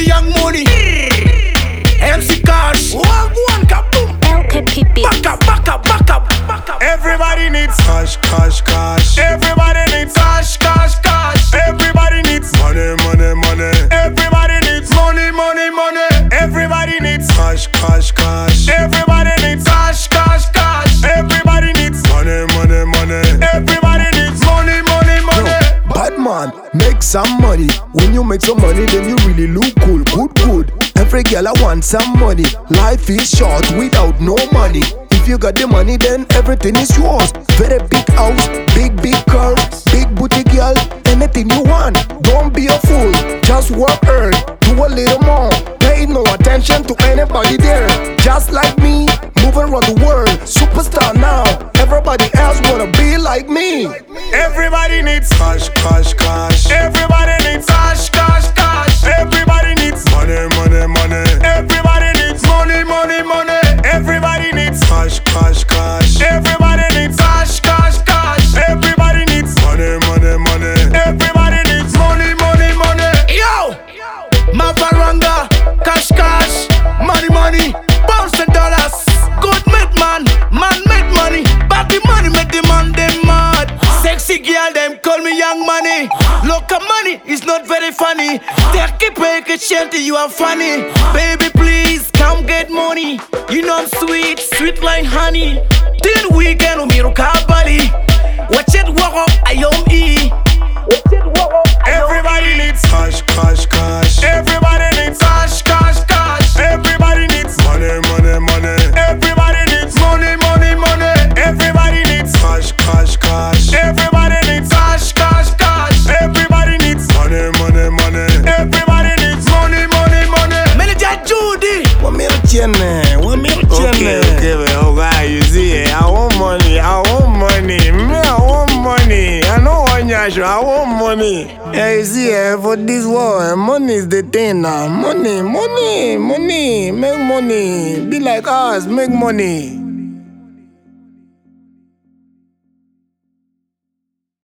me young money. MC Cash, one kaboom. LKP Back up, back up, back up, back up. Everybody needs cash, cash, cash. Everybody needs cash, cash, cash. Everybody needs money, money, money. Everybody needs money, money, money. Everybody needs cash, cash, cash. Everybody needs cash, cash, cash. Everybody needs money, money, money. Everybody needs money, money, money. Bad man, make some money. When you make some money, then you really look cool, good, good. Every girl I want some money. Life is short without no money. If you got the money, then everything is yours. Very big house, big car, big booty girl, anything you want. Don't be a fool, just work hard, do a little more. Pay no attention to anybody there. Just like me, moving around the world, superstar now. Everybody else wanna be like me. Everybody needs cash, cash, cash. Everybody needs cash, cash, cash. Everybody needs money, money, money. Everybody needs money, money, money. Everybody needs cash, cash, cash. Everybody needs cash, cash, cash. Everybody needs money, money, money. Everybody needs money, money, money. Yo, Mafaranga, cash, cash, money, money, pounds and dollars. Good make man, man make money. But the money make the man them mad. Sexy girl, them call me young money. Local money is not very funny. Take it, break it, shanty, you are funny. Baby, please come get money. You know I'm sweet, sweet like honey. Till weekend, umiru kabali. Watch it walk up, I am E. Everybody needs cash, cash, cash. Everybody needs cash, cash, cash. Everybody needs money, money, money. Everybody needs money, money, money. Everybody needs cash, cash, cash. Everybody needs cash, cash, cash. Everybody needs money, money, money. Everybody needs money, money, money. Manager Judy. What me tiene? What me tiene? Okay, oh God, you see, I want money, I want money. Me, I want money. I know one yash, I want money. Yeah, you see, for this war, money is the thing now. Money, money, money. Make money. Be like us, make money.